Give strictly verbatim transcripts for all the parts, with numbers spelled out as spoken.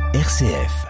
R C F.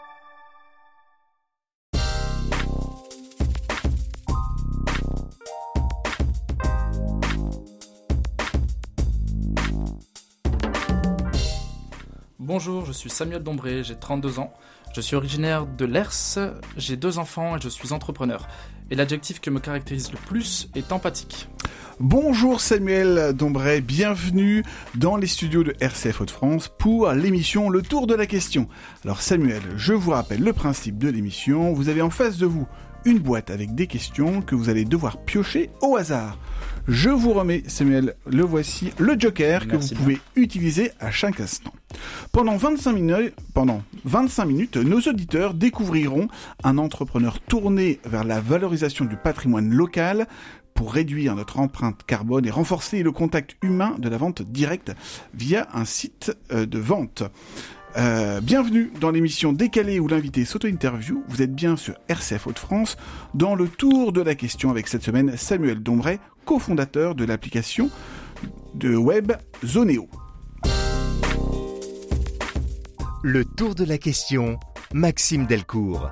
Bonjour, je suis Samuel Dombré, j'ai trente-deux ans. Je suis originaire de l'Hers, j'ai deux enfants et je suis entrepreneur. Et l'adjectif qui me caractérise le plus est empathique. Bonjour Samuel Dombré, bienvenue dans les studios de R C F Hauts-de-France pour l'émission Le Tour de la question. Alors Samuel, je vous rappelle le principe de l'émission. Vous avez en face de vous une boîte avec des questions que vous allez devoir piocher au hasard. Je vous remets, Samuel, le voici, le joker que Merci vous pouvez bien utiliser à chaque instant. Pendant vingt-cinq minutes, pendant vingt-cinq minutes, nos auditeurs découvriront un entrepreneur tourné vers la valorisation du patrimoine local pour réduire notre empreinte carbone et renforcer le contact humain de la vente directe via un site de vente. Euh, bienvenue dans l'émission Décalée où l'invité s'auto-interview. Vous êtes bien sur R C F Hauts-de-France dans le tour de la question avec cette semaine Samuel Dombré, cofondateur de l'application de web Zoneo. Le tour de la question, Maxime Delcourt.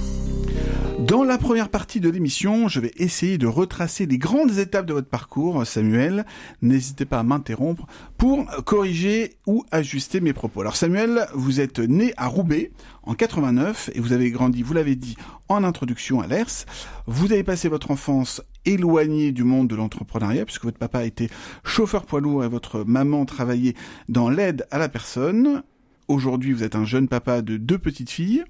Dans la première partie de l'émission, je vais essayer de retracer les grandes étapes de votre parcours, Samuel. N'hésitez pas à m'interrompre pour corriger ou ajuster mes propos. Alors Samuel, vous êtes né à Roubaix en quatre-vingt-neuf et vous avez grandi, vous l'avez dit, en introduction à l'Hers. Vous avez passé votre enfance éloigné du monde de l'entrepreneuriat puisque votre papa était chauffeur poids lourd et votre maman travaillait dans l'aide à la personne. Aujourd'hui, vous êtes un jeune papa de deux petites filles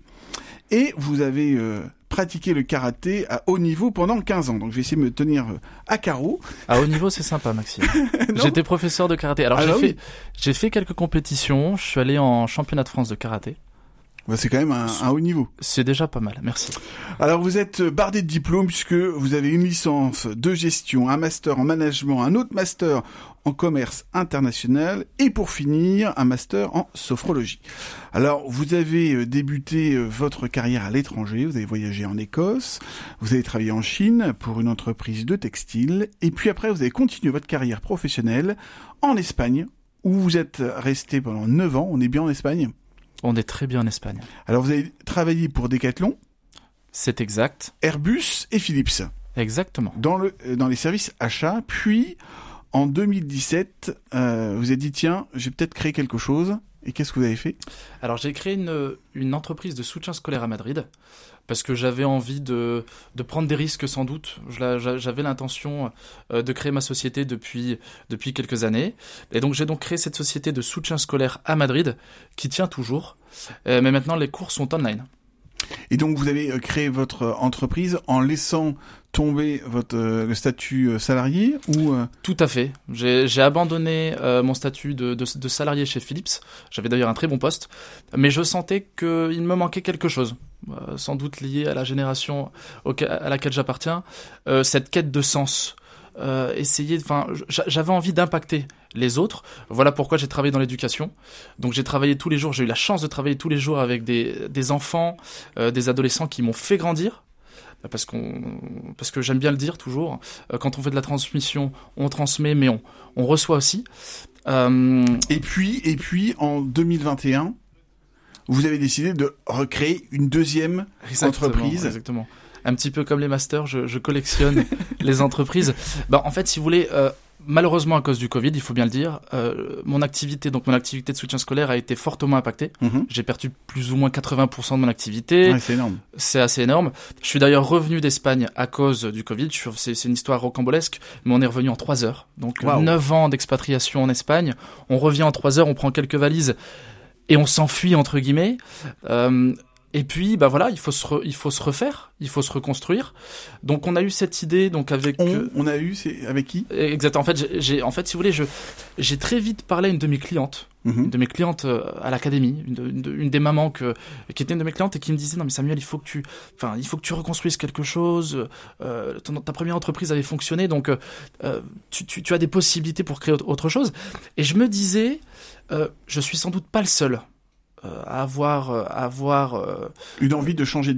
et vous avez euh, pratiqué le karaté à haut niveau pendant quinze ans. Donc, je vais essayer de me tenir euh, à carreau. À haut niveau, c'est sympa, Maxime. J'étais professeur de karaté. Alors, Alors j'ai, oui. fait, j'ai fait quelques compétitions. Je suis allé en championnat de France de karaté. Bah, c'est quand même un, un haut niveau. C'est déjà pas mal, merci. Alors, vous êtes bardé de diplômes puisque vous avez une licence de gestion, un master en management, un autre master en commerce international et pour finir, un master en sophrologie. Alors, vous avez débuté votre carrière à l'étranger, vous avez voyagé en Écosse, vous avez travaillé en Chine pour une entreprise de textile et puis après, vous avez continué votre carrière professionnelle en Espagne où vous êtes resté pendant neuf ans. On est bien en Espagne ? On est très bien en Espagne. Alors, vous avez travaillé pour Decathlon, C'est exact. Airbus et Philips. Exactement. Dans, le, dans les services achats, puis en deux mille dix-sept, euh, vous avez dit tiens, j'ai peut-être créé quelque chose. Et qu'est-ce que vous avez fait ? Alors j'ai créé une, une entreprise de soutien scolaire à Madrid parce que j'avais envie de, de prendre des risques sans doute. Je, j'avais l'intention de créer ma société depuis, depuis quelques années. Et donc j'ai donc créé cette société de soutien scolaire à Madrid qui tient toujours. Euh, mais maintenant les cours sont online. Et donc vous avez créé votre entreprise en laissant tomber votre euh, le statut salarié ou euh... Tout à fait. J'ai, j'ai abandonné euh, mon statut de, de, de salarié chez Philips. J'avais d'ailleurs un très bon poste, mais je sentais qu'il me manquait quelque chose, euh, sans doute lié à la génération auquel, à laquelle j'appartiens, euh, cette quête de sens. Euh, essayer, enfin, j'avais envie d'impacter les autres. Voilà pourquoi j'ai travaillé dans l'éducation. Donc j'ai travaillé tous les jours. J'ai eu la chance de travailler tous les jours avec des des enfants, euh, des adolescents qui m'ont fait grandir. Parce qu'on, parce que j'aime bien le dire toujours. Euh, quand on fait de la transmission, on transmet, mais on on reçoit aussi. Euh... Et puis et puis en deux mille vingt et un, vous avez décidé de recréer une deuxième exactement, entreprise. Exactement. Un petit peu comme les masters, je, je collectionne les entreprises. Bah, en fait, si vous voulez, euh, malheureusement à cause du Covid, il faut bien le dire, euh, mon activité, donc mon activité de soutien scolaire a été fortement impactée. Mmh. J'ai perdu plus ou moins quatre-vingts pour cent de mon activité. Ouais, c'est énorme. C'est assez énorme. Je suis d'ailleurs revenu d'Espagne à cause du Covid. Je suis, c'est, c'est une histoire rocambolesque, mais on est revenu en trois heures. Donc wow. neuf ans d'expatriation en Espagne. On revient en trois heures, on prend quelques valises et on s'enfuit entre guillemets. Euh, Et puis, bah voilà, il faut se, re, il faut se refaire, il faut se reconstruire. Donc, on a eu cette idée, donc avec. On, euh, on a eu, c'est avec qui ? Exact. En fait, j'ai, j'ai, en fait, si vous voulez, je, j'ai très vite parlé à une de mes clientes, mm-hmm. une de mes clientes à l'académie, une, de, une, de, une des mamans que, qui était une de mes clientes et qui me disait non mais Samuel, il faut que tu, enfin, il faut que tu reconstruises quelque chose. Euh, ton, ta première entreprise avait fonctionné, donc euh, tu, tu, tu as des possibilités pour créer autre chose. Et je me disais, euh, je suis sans doute pas le seul. Euh, à avoir, euh, à avoir euh, une envie de changer de vie.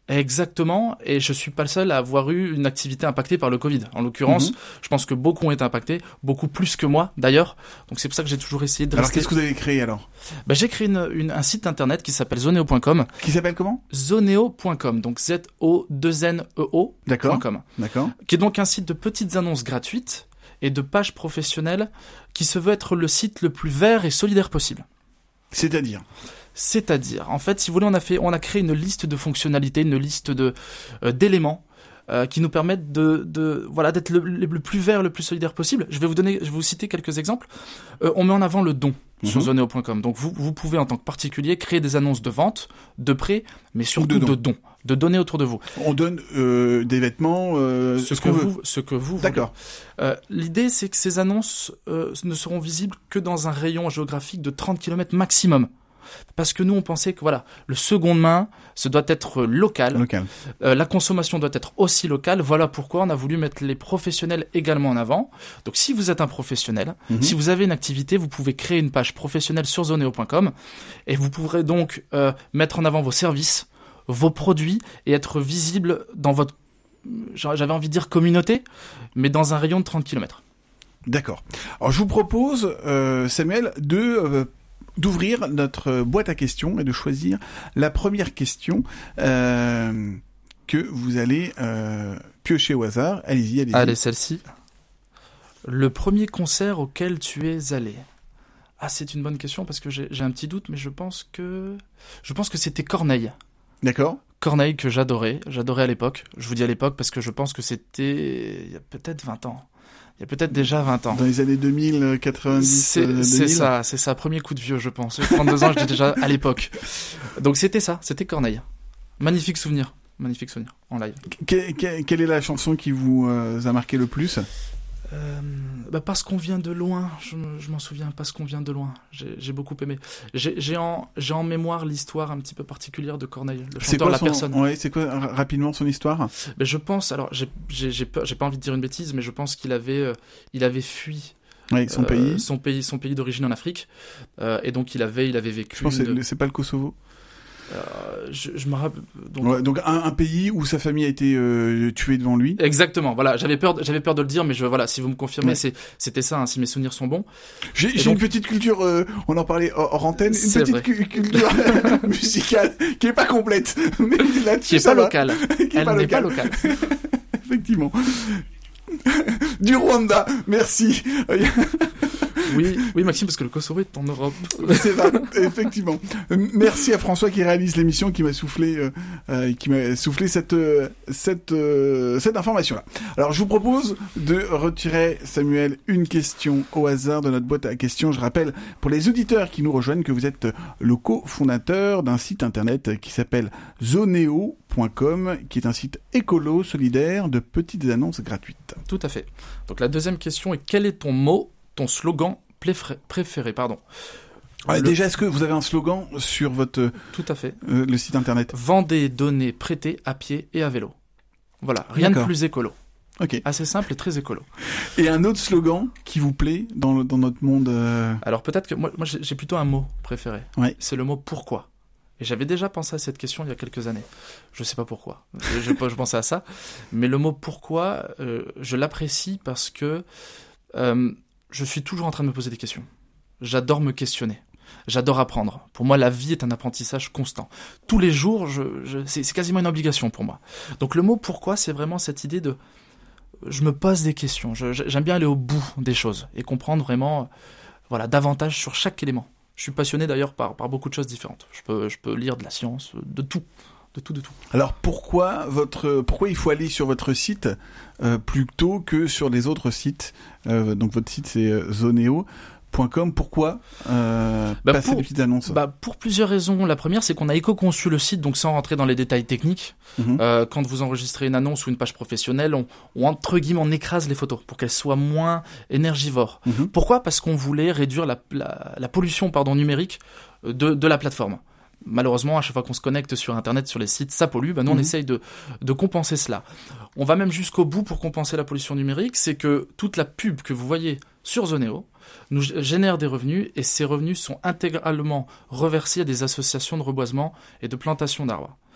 Exactement, et je suis pas le seul à avoir eu une activité impactée par le Covid. En l'occurrence, mmh. je pense que beaucoup ont été impactés, beaucoup plus que moi d'ailleurs. Donc c'est pour ça que j'ai toujours essayé de alors rester... Alors qu'est-ce que vous avez créé alors ? Bah, j'ai créé une, une, un site internet qui s'appelle zoneo point com. Qui s'appelle comment ? zoneo point com, donc Z O deux N E O. D'accord. .com. D'accord. Qui est donc un site de petites annonces gratuites et de pages professionnelles qui se veut être le site le plus vert et solidaire possible. C'est-à-dire ? C'est-à-dire, en fait, si vous voulez, on a fait, on a créé une liste de fonctionnalités, une liste de euh, d'éléments euh, qui nous permettent de, de voilà, d'être le, le plus vert, le plus solidaire possible. Je vais vous donner, je vais vous citer quelques exemples. Euh, on met en avant le don mmh. sur zoneo point com. Donc vous, vous pouvez en tant que particulier créer des annonces de vente, de prêt, mais surtout de, don. de dons, de donner autour de vous. On donne euh, des vêtements, euh, ce, ce que qu'on vous, veut. ce que vous. D'accord. Euh, l'idée, c'est que ces annonces euh, ne seront visibles que dans un rayon géographique de trente kilomètres maximum. Parce que nous, on pensait que voilà, le seconde main, ce doit être local. Local. Euh, la consommation doit être aussi locale. Voilà pourquoi on a voulu mettre les professionnels également en avant. Donc, si vous êtes un professionnel, mm-hmm. si vous avez une activité, vous pouvez créer une page professionnelle sur zoneo point com et vous pourrez donc euh, mettre en avant vos services, vos produits et être visible dans votre, j'avais envie de dire communauté, mais dans un rayon de trente kilomètres. D'accord. Alors, je vous propose, euh, Samuel, de euh, d'ouvrir notre boîte à questions et de choisir la première question euh, que vous allez euh, piocher au hasard. Allez-y, allez-y. Allez, celle-ci. Le premier concert auquel tu es allé. Ah, c'est une bonne question parce que j'ai, j'ai un petit doute, mais je pense que je pense que c'était Corneille. D'accord. Corneille que j'adorais, j'adorais à l'époque. Je vous dis à l'époque parce que je pense que c'était il y a peut-être vingt ans. Il y a peut-être déjà vingt ans. Dans les années deux mille, quatre-vingt-dix, c'est, deux mille. C'est ça, c'est ça. Premier coup de vieux, je pense. trente-deux ans, j'étais déjà à l'époque. Donc c'était ça, c'était Corneille. Magnifique souvenir, magnifique souvenir, en live. Que, que, quelle est la chanson qui vous euh, a marqué le plus ? Euh, bah parce qu'on vient de loin, je, je m'en souviens, parce qu'on vient de loin, j'ai, j'ai beaucoup aimé. J'ai, j'ai, en, j'ai en mémoire l'histoire un petit peu particulière de Corneille, le chanteur, quoi la son, personne. Ouais, c'est quoi rapidement son histoire ? Mais je pense, alors j'ai, j'ai, j'ai, pas, j'ai pas envie de dire une bêtise, mais je pense qu'il avait, euh, il avait fui. Ouais, son euh, pays. Son pays, son pays d'origine en Afrique, euh, et donc il avait, il avait vécu. Je pense une... que c'est, c'est pas le Kosovo. Euh, je, je me rappelle. Donc, ouais, donc un, un pays où sa famille a été euh, tuée devant lui. Exactement. Voilà, j'avais peur, de, j'avais peur de le dire, mais je, voilà, si vous me confirmez, ouais. c'est, c'était ça. Hein, si mes souvenirs sont bons. J'ai, j'ai donc, une petite culture. Euh, on en parlait hors, hors antenne. Une petite cu- culture musicale qui est pas complète, mais là-dessus qui est ça pas va. locale. qui est Elle pas n'est locale. pas locale. Effectivement. Du Rwanda. Merci. Oui, oui, Maxime, parce que le Kosovo est en Europe. C'est ça, effectivement. Merci à François qui réalise l'émission, qui m'a soufflé, euh, euh, qui m'a soufflé cette euh, cette euh, cette information-là. Alors, je vous propose de retirer, Samuel, une question au hasard de notre boîte à questions. Je rappelle pour les auditeurs qui nous rejoignent que vous êtes le cofondateur d'un site internet qui s'appelle zoneo point com, qui est un site écolo, solidaire, de petites annonces gratuites. Tout à fait. Donc la deuxième question est quel est ton mot, ton slogan préféré, pardon. Ouais, le... Déjà, est-ce que vous avez un slogan sur votre Tout à fait. Euh, le site internet ? Vendez, donnez, prêtez à pied et à vélo. Voilà, rien D'accord. de plus écolo. Ok. Assez simple et très écolo. Et un autre slogan qui vous plaît dans, le, dans notre monde euh... Alors peut-être que moi, moi j'ai, j'ai plutôt un mot préféré. Ouais. C'est le mot pourquoi. Et j'avais déjà pensé à cette question il y a quelques années. Je sais pas pourquoi. je, je pensais à ça. Mais le mot pourquoi, euh, je l'apprécie parce que euh, je suis toujours en train de me poser des questions. J'adore me questionner. J'adore apprendre. Pour moi, la vie est un apprentissage constant. Tous les jours, je, je, c'est, c'est quasiment une obligation pour moi. Donc le mot pourquoi, c'est vraiment cette idée de... Je me pose des questions. Je, j'aime bien aller au bout des choses et comprendre vraiment voilà, davantage sur chaque élément. Je suis passionné d'ailleurs par, par beaucoup de choses différentes. Je peux, je peux lire de la science, de tout. De tout, de tout. Alors pourquoi votre, pourquoi il faut aller sur votre site euh, plutôt que sur les autres sites euh, donc votre site c'est euh, zoneo point com. Pourquoi euh, bah passer pour, des petites annonces bah Pour plusieurs raisons. La première, c'est qu'on a éco-conçu le site, donc sans rentrer dans les détails techniques. Mmh. Euh, quand vous enregistrez une annonce ou une page professionnelle, on, on entre guillemets on écrase les photos pour qu'elles soient moins énergivores. Mmh. Pourquoi ? Parce qu'on voulait réduire la, la, la pollution pardon, numérique de, de la plateforme. Malheureusement, à chaque fois qu'on se connecte sur Internet, sur les sites, ça pollue. Ben nous, mmh. on essaye de, de compenser cela. On va même jusqu'au bout pour compenser la pollution numérique. C'est que toute la pub que vous voyez sur Zoneo nous génère des revenus et ces revenus sont intégralement reversés à des associations de reboisement et de plantation d'arbres.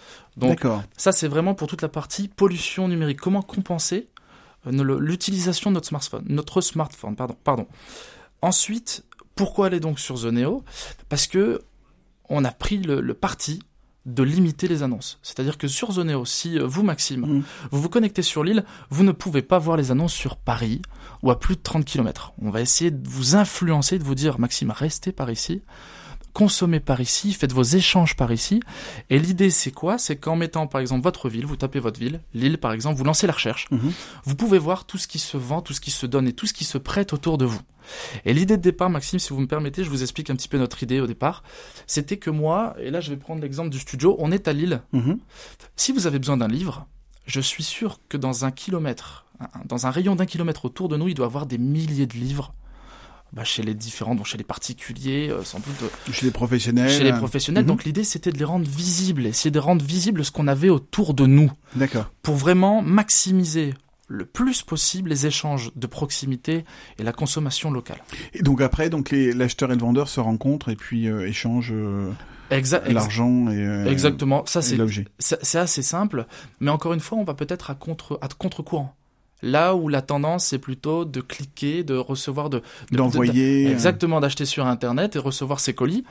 Donc D'accord. ça, c'est vraiment pour toute la partie pollution numérique. Comment compenser euh, l'utilisation de notre smartphone, notre smartphone, pardon, pardon. Ensuite, pourquoi aller donc sur Zoneo ? Parce que on a pris le, le parti de limiter les annonces. C'est-à-dire que sur Zoneo, si vous, Maxime, mmh. vous vous connectez sur l'île, vous ne pouvez pas voir les annonces sur Paris ou à plus de trente kilomètres. On va essayer de vous influencer, de vous dire, Maxime, restez par ici, consommez par ici, faites vos échanges par ici. Et l'idée, c'est quoi ? C'est qu'en mettant, par exemple, votre ville, vous tapez votre ville, Lille, par exemple, vous lancez la recherche, mmh. vous pouvez voir tout ce qui se vend, tout ce qui se donne et tout ce qui se prête autour de vous. Et l'idée de départ, Maxime, si vous me permettez, je vous explique un petit peu notre idée au départ. C'était que moi, et là je vais prendre l'exemple du studio, on est à Lille. Mmh. Si vous avez besoin d'un livre, je suis sûr que dans un kilomètre, dans un rayon d'un kilomètre autour de nous, il doit y avoir des milliers de livres. Bah, chez les différents, donc chez les particuliers, euh, sans doute. Euh, chez les professionnels. Chez les professionnels. Mmh. Donc l'idée, c'était de les rendre visibles, essayer de rendre visible ce qu'on avait autour de nous. D'accord. Pour vraiment maximiser le plus possible les échanges de proximité et la consommation locale. Et donc après, donc les, l'acheteur et le vendeur se rencontrent et puis euh, échangent euh, exa- l'argent et, euh, exactement. Ça, c'est, et l'objet. C'est, c'est assez simple, mais encore une fois, on va peut-être à contre à contre-courant. Là où la tendance c'est plutôt de cliquer, de recevoir, de, de d'envoyer, de, de, exactement, d'acheter sur Internet et recevoir ses colis.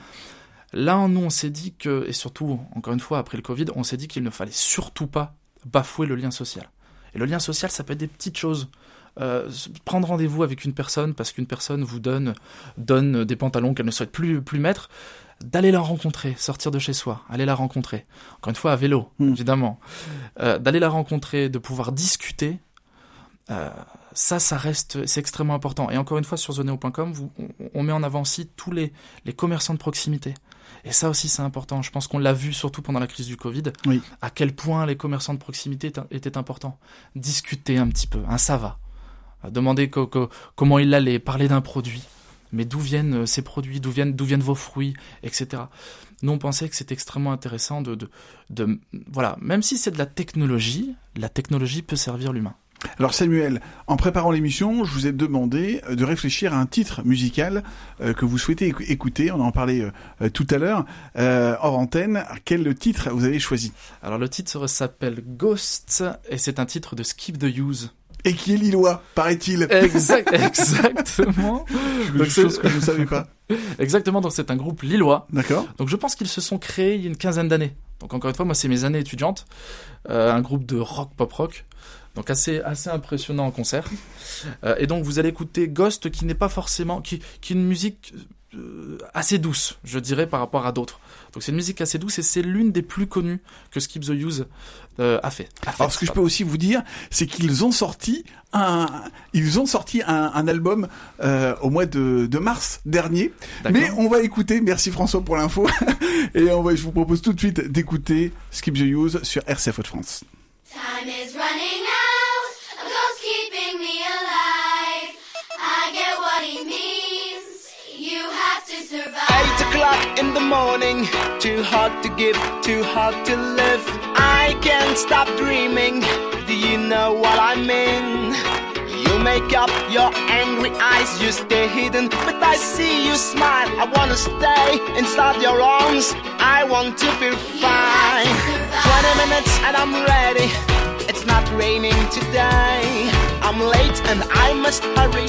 Là, nous, on s'est dit que, et surtout, encore une fois, après le Covid, on s'est dit qu'il ne fallait surtout pas bafouer le lien social. Et le lien social, ça peut être des petites choses. Euh, prendre rendez-vous avec une personne parce qu'une personne vous donne, donne des pantalons qu'elle ne souhaite plus, plus mettre, d'aller la rencontrer, sortir de chez soi, aller la rencontrer. Encore une fois, à vélo, mmh. évidemment. Euh, d'aller la rencontrer, de pouvoir discuter, euh, ça, ça reste, c'est extrêmement important. Et encore une fois, sur zoneo point com, vous, on, on met en avant aussi tous les, les commerçants de proximité. Et ça aussi, c'est important. Je pense qu'on l'a vu surtout pendant la crise du Covid, oui. à quel point les commerçants de proximité étaient importants. Discuter un petit peu, un ça va. Demander co- co- comment il allait, parler d'un produit. Mais d'où viennent ces produits, d'où viennent, d'où viennent vos fruits, et cetera. Nous, on pensait que c'était extrêmement intéressant de, de, de... Voilà, même si c'est de la technologie, la technologie peut servir l'humain. Alors Samuel, en préparant l'émission, je vous ai demandé de réfléchir à un titre musical euh, que vous souhaitez éc- écouter. On en parlait euh, tout à l'heure, euh, hors antenne. Quel titre vous avez choisi ? Alors le titre s'appelle Ghost et c'est un titre de Skip the Use. Et qui est lillois, paraît-il. Exact, exactement. Donc, c'est chose que je ne savais pas. Exactement, donc c'est un groupe lillois. D'accord. Donc je pense qu'ils se sont créés il y a une quinzaine d'années. Donc encore une fois, moi c'est mes années étudiantes. Euh, un groupe de rock, pop-rock. Donc assez assez impressionnant en concert. Euh, et donc vous allez écouter Ghost qui n'est pas forcément... qui, qui est une musique euh, assez douce, je dirais, par rapport à d'autres. Donc c'est une musique assez douce et c'est l'une des plus connues que Skip the Use euh, a fait. A fait. Alors ce que je peux aussi vous dire, c'est qu'ils ont sorti un, ils ont sorti un, un album euh, au mois de, de mars dernier. D'accord. Mais on va écouter. Merci François pour l'info. Et on va, je vous propose tout de suite d'écouter Skip the Use sur R C F Hauts-de-France. Time is running out, a ghost keeping me alive. I get what he means, you have to survive. Eight o'clock in the morning, too hard to give, too hard to live. I can't stop dreaming, do you know what I mean? You make up your angry eyes, you stay hidden, but I see you smile. I wanna stay inside your arms, I want to feel fine. Twenty minutes and I'm ready, it's not raining today. I'm late and I must hurry,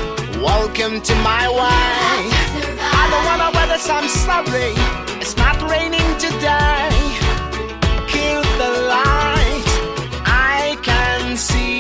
welcome to my way. I don't wanna wear this, I'm sorry, it's not raining today. Kill the light, I can see.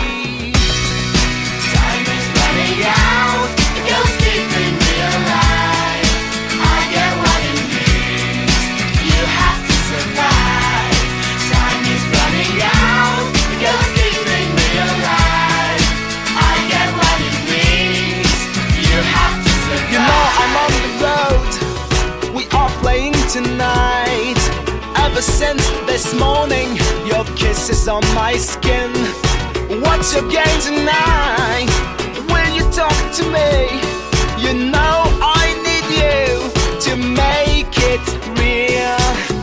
Out, the ghost keeping me alive. I get what it means, you have to survive. Time is running out, the ghost keeping me alive. I get what it means, you have to survive. You know I'm on the road, we are playing tonight. Ever since this morning, your kiss is on my skin. What's your game tonight? Will you talk to me? You know I need you to make it real.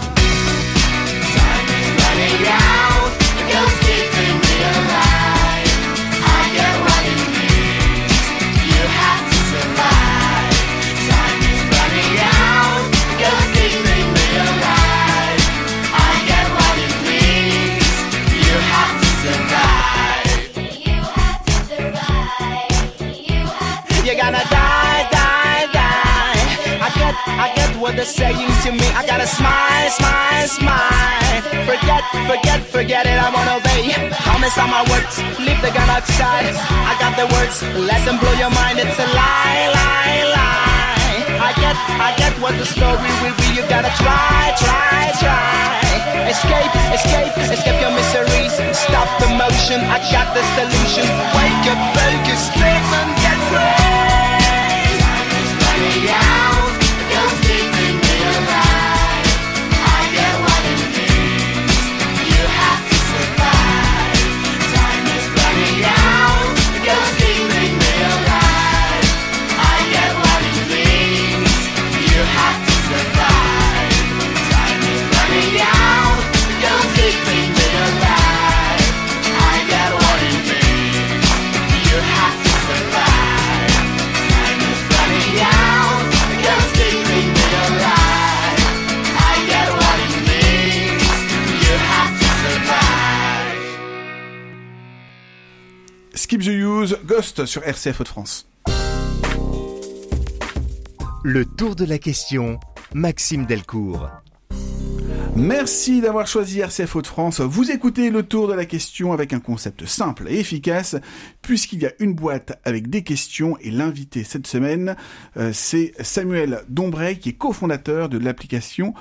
Time is running out, the ghost keeping me alive. I get what it means, you have to survive. Time is running out, the ghost keeping me alive. I get what talking to me. I gotta smile, smile, smile. Forget, forget, forget it, I won't obey. Promise on my words, leave the gun outside. I got the words, let them blow your mind. It's a lie, lie, lie. I get, I get what the story will be. You gotta try, try, try. Escape, escape, escape your miseries. Stop the motion, I got the solution. Wake up, focus, sleep and get free. Running out, just keeping me alive. I get what it means. You have to survive. Time is running out, just keeping me alive. I get what it means. You have to survive. Time is running out, just keeping me alive. I get what it means. You have to survive. Time is running out, just keeping me alive. I get what it means. You have to survive. Skip the Use, Ghost sur R C F Hauts-de-France. Le tour de la question, Maxime Delcourt. Merci d'avoir choisi R C F Hauts-de-France. Vous écoutez le tour de la question avec un concept simple et efficace, puisqu'il y a une boîte avec des questions et l'invité cette semaine, euh, c'est Samuel Dombray, qui est cofondateur de l'application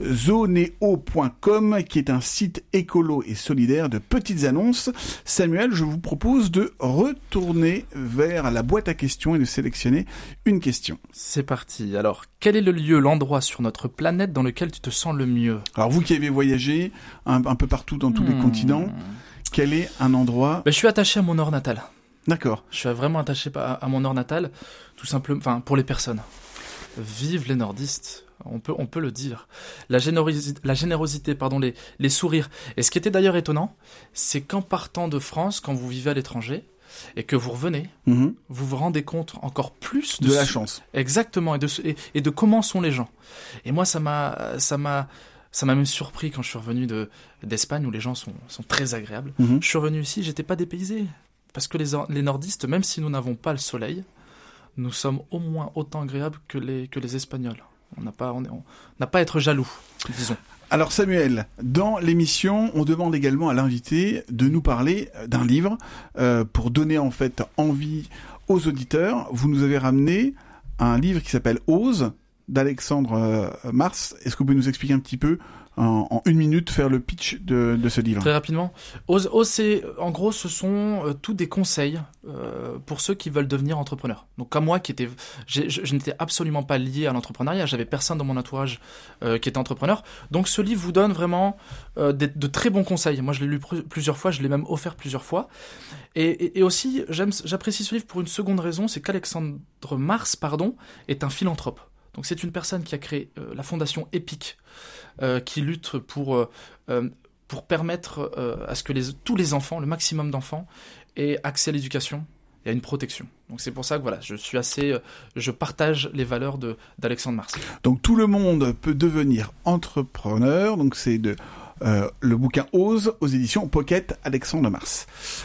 zoneo point com, qui est un site écolo et solidaire de petites annonces. Samuel, je vous propose de retourner vers la boîte à questions et de sélectionner une question. C'est parti. Alors, quel est le lieu, l'endroit sur notre planète dans lequel tu te sens le mieux ? Alors vous qui avez voyagé un, un peu partout dans tous les Hmm. continents, quel est un endroit... Ben, je suis attaché à mon nord natal. D'accord. Je suis vraiment attaché à, à mon nord natal, tout simplement, enfin, pour les personnes. Vive les nordistes, on peut, on peut le dire. La générosité, la générosité, pardon, les, les sourires. Et ce qui était d'ailleurs étonnant, c'est qu'en partant de France, quand vous vivez à l'étranger, et que vous revenez, Mhm. vous vous rendez compte encore plus de, De la ce- chance. Exactement, et de, ce- et, et de comment sont les gens. Et moi, ça m'a, ça m'a, ça m'a même surpris quand je suis revenu de, d'Espagne, où les gens sont, sont très agréables. Mhm. Je suis revenu ici, j'étais pas dépaysé. Parce que les, or- les nordistes, même si nous n'avons pas le soleil, nous sommes au moins autant agréables que les, que les Espagnols. On n'a pas, on est- on n'a pas à être jaloux, disons. Alors Samuel, dans l'émission, on demande également à l'invité de nous parler d'un livre euh, pour donner en fait envie aux auditeurs. Vous nous avez ramené un livre qui s'appelle Ose d'Alexandre euh, Mars. Est-ce que vous pouvez nous expliquer un petit peu en, en une minute, faire le pitch de, de ce livre? Très rapidement. Ose, Ose, c'est, en gros, ce sont euh, tous des conseils euh, pour ceux qui veulent devenir entrepreneurs. Donc, comme moi, qui était, j'ai- je, je n'étais absolument pas lié à l'entrepreneuriat. J'avais personne dans mon entourage euh, qui était entrepreneur. Donc, ce livre vous donne vraiment euh, des- de très bons conseils. Moi, je l'ai lu pr- plusieurs fois. Je l'ai même offert plusieurs fois. Et, et, et aussi, j'aime, j'apprécie ce livre pour une seconde raison, c'est qu'Alexandre Mars, pardon, est un philanthrope. Donc, c'est une personne qui a créé euh, la fondation EPIC, euh, qui lutte pour euh, euh, pour permettre euh, à ce que les, tous les enfants, le maximum d'enfants, aient accès à l'éducation et à une protection. Donc c'est pour ça que voilà, je suis assez, euh, je partage les valeurs de d'Alexandre Mars. Donc tout le monde peut devenir entrepreneur. Donc c'est de euh, le bouquin Ose aux éditions Pocket, Alexandre Mars.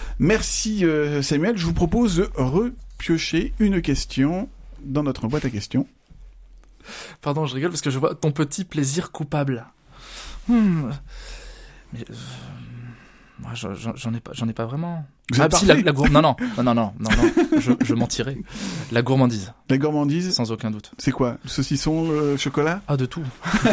Merci euh, Samuel. Je vous propose de repiocher une question dans notre boîte à questions. Pardon, je rigole parce que je vois ton petit plaisir coupable. Hmm. Mais, euh, moi, j'en j'en ai pas, j'en ai pas vraiment. Vous Ah, êtes si, la, parfait. la gour- non, non, non, non, non, non, non, je, je mentirais. La gourmandise, La gourmandise, sans aucun doute. c'est quoi? Le saucisson, le chocolat? Ah, de tout.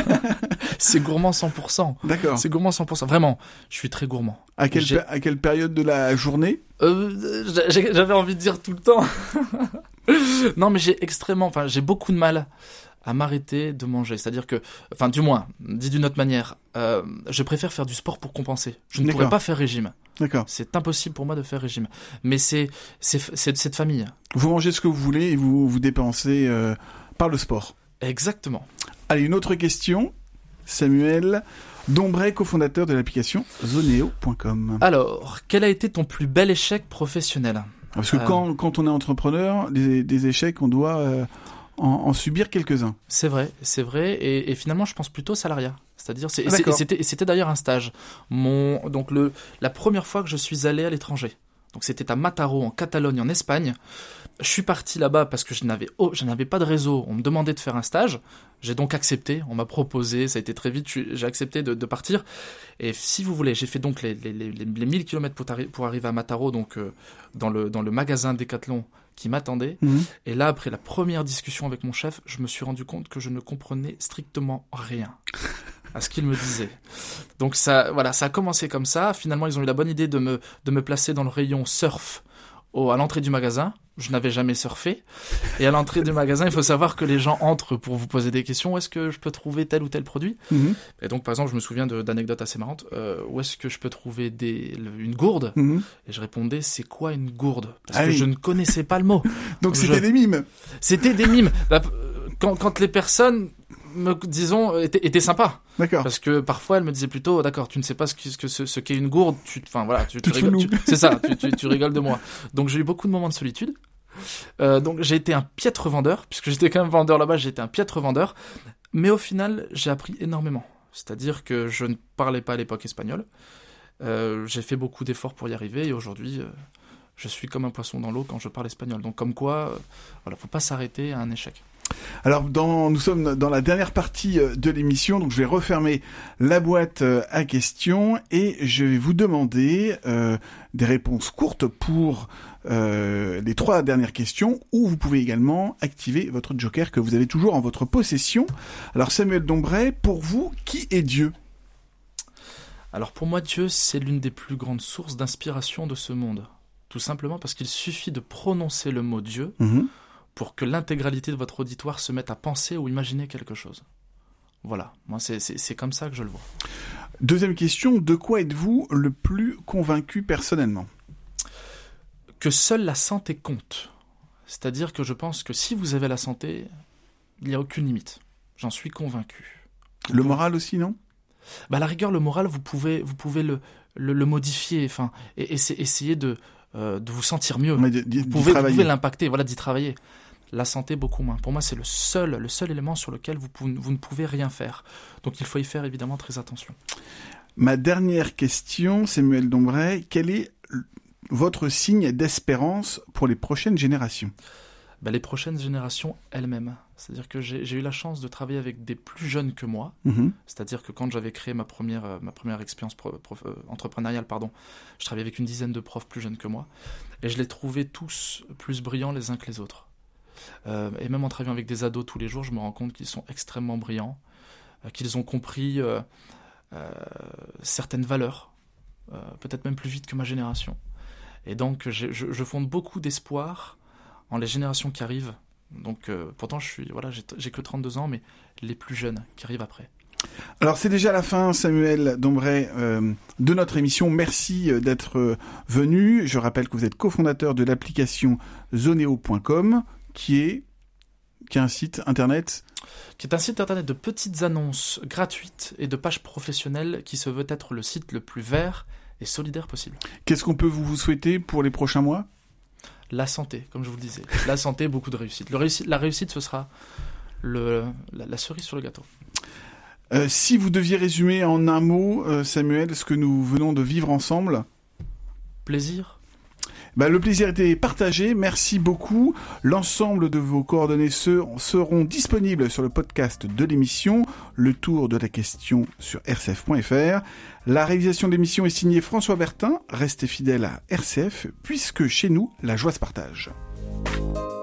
C'est gourmand cent pour cent. D'accord. C'est gourmand cent pour cent. Vraiment, je suis très gourmand. À quelle, J'ai- pe- à quelle période de la journée? Euh, j'ai- j'avais envie de dire tout le temps. Non, mais j'ai extrêmement, enfin, j'ai beaucoup de mal à m'arrêter de manger. C'est-à-dire que, enfin, du moins, dit d'une autre manière, euh, je préfère faire du sport pour compenser. Je ne D'accord. pourrais pas faire régime. D'accord. C'est impossible pour moi de faire régime. Mais c'est, c'est, c'est de cette famille. Vous mangez ce que vous voulez et vous vous dépensez euh, par le sport. Exactement. Allez, une autre question. Samuel Dombray, cofondateur de l'application zoneo point com. Alors, quel a été ton plus bel échec professionnel ? Parce que euh, quand, quand on est entrepreneur, des, des échecs, on doit euh, en, en subir quelques-uns. C'est vrai, c'est vrai, et, et finalement je pense plutôt au salariat. C'est-à-dire, c'est, Ah, et c'est- et d'accord. c'était, et c'était d'ailleurs un stage. Mon, donc le, la première fois que je suis allé à l'étranger, Donc c'était à Mataró, en Catalogne, en Espagne. Je suis parti là-bas parce que je n'avais, oh, je n'avais pas de réseau. On me demandait de faire un stage. J'ai donc accepté. On m'a proposé. Ça a été très vite. J'ai accepté de, de partir. Et si vous voulez, j'ai fait donc les, les, les, les mille kilomètres pour, pour arriver à Mataró, donc euh, dans le dans le magasin Decathlon qui m'attendait. Mmh. Et là, après la première discussion avec mon chef, je me suis rendu compte que je ne comprenais strictement rien à ce qu'il me disait. Donc ça, voilà, ça a commencé comme ça. Finalement, ils ont eu la bonne idée de me de me placer dans le rayon surf au, à l'entrée du magasin. Je n'avais jamais surfé. Et à l'entrée du magasin, il faut savoir que les gens entrent pour vous poser des questions. Où est-ce que je peux trouver tel ou tel produit ? Mmh. Et donc, par exemple, je me souviens de, d'anecdotes assez marrantes. Euh, où est-ce que je peux trouver des, une gourde ? Mmh. Et je répondais, c'est quoi une gourde ? Parce ah que oui. je ne connaissais pas le mot. Donc, c'était je... des mimes. C'était des mimes. Bah, quand, quand les personnes, me, disons, étaient, étaient sympas. D'accord. Parce que parfois, elle me disait plutôt, d'accord, tu ne sais pas ce, que, ce, ce qu'est une gourde. Tu, enfin, voilà, tu, tu rigoles. Tu, c'est ça, tu, tu, tu rigoles de moi. Donc, j'ai eu beaucoup de moments de solitude. Euh, donc j'ai été un piètre vendeur, puisque j'étais quand même vendeur là-bas, j'ai été un piètre vendeur, mais au final j'ai appris énormément, c'est-à-dire que je ne parlais pas à l'époque espagnol, euh, j'ai fait beaucoup d'efforts pour y arriver, et aujourd'hui euh, je suis comme un poisson dans l'eau quand je parle espagnol, donc comme quoi, euh, voilà, faut pas s'arrêter à un échec. Alors, dans, nous sommes dans la dernière partie de l'émission, donc je vais refermer la boîte à questions et je vais vous demander euh, des réponses courtes pour euh, les trois dernières questions, ou vous pouvez également activer votre joker que vous avez toujours en votre possession. Alors, Samuel Dombray, pour vous, qui est Dieu ? Alors, pour moi, Dieu, c'est l'une des plus grandes sources d'inspiration de ce monde. Tout simplement parce qu'il suffit de prononcer le mot Dieu mmh. pour que l'intégralité de votre auditoire se mette à penser ou imaginer quelque chose. Voilà, moi c'est, c'est, c'est comme ça que je le vois. Deuxième question, de quoi êtes-vous le plus convaincu personnellement ? Que seule la santé compte. C'est-à-dire que je pense que si vous avez la santé, il n'y a aucune limite. J'en suis convaincu. Le moral aussi, non ? Bah, à la rigueur, le moral, vous pouvez, vous pouvez le, le, le modifier, enfin, et, et essayer de, euh, de vous sentir mieux. Mais d- d- vous, pouvez, vous pouvez l'impacter, voilà, d'y travailler. La santé, beaucoup moins. Pour moi, c'est le seul, le seul élément sur lequel vous, pouvez, vous ne pouvez rien faire. Donc, il faut y faire évidemment très attention. Ma dernière question, Samuel Dombray, quel est votre signe d'espérance pour les prochaines générations ? Ben, les prochaines générations elles-mêmes. C'est-à-dire que j'ai, j'ai eu la chance de travailler avec des plus jeunes que moi. Mmh. C'est-à-dire que quand j'avais créé ma première, euh, ma première expérience pro, prof, euh, entrepreneuriale, pardon, je travaillais avec une dizaine de profs plus jeunes que moi. Et je les trouvais tous plus brillants les uns que les autres. Euh, et même en travaillant avec des ados tous les jours, je me rends compte qu'ils sont extrêmement brillants, euh, qu'ils ont compris euh, euh, certaines valeurs, euh, peut-être même plus vite que ma génération. Et donc, je, je fonde beaucoup d'espoir en les générations qui arrivent. Donc, euh, pourtant, je suis, voilà, j'ai, j'ai que trente-deux ans, mais les plus jeunes qui arrivent après. Alors, c'est déjà la fin, Samuel Dombray, euh, de notre émission. Merci d'être venu. Je rappelle que vous êtes cofondateur de l'application zoneo point com, qui est, qui est un site internet... qui est un site internet de petites annonces gratuites et de pages professionnelles qui se veut être le site le plus vert et solidaire possible. Qu'est-ce qu'on peut vous souhaiter pour les prochains mois ? La santé, comme je vous le disais. La santé, beaucoup de réussite. Le réussite la réussite, ce sera le, la, la cerise sur le gâteau. Euh, si vous deviez résumer en un mot, euh, Samuel, ce que nous venons de vivre ensemble ? Plaisir. Bah, le plaisir était partagé, merci beaucoup. L'ensemble de vos coordonnées seront disponibles sur le podcast de l'émission, le tour de la question sur r c f point f r. La réalisation de l'émission est signée François Bertin. Restez fidèles à R C F, puisque chez nous, la joie se partage.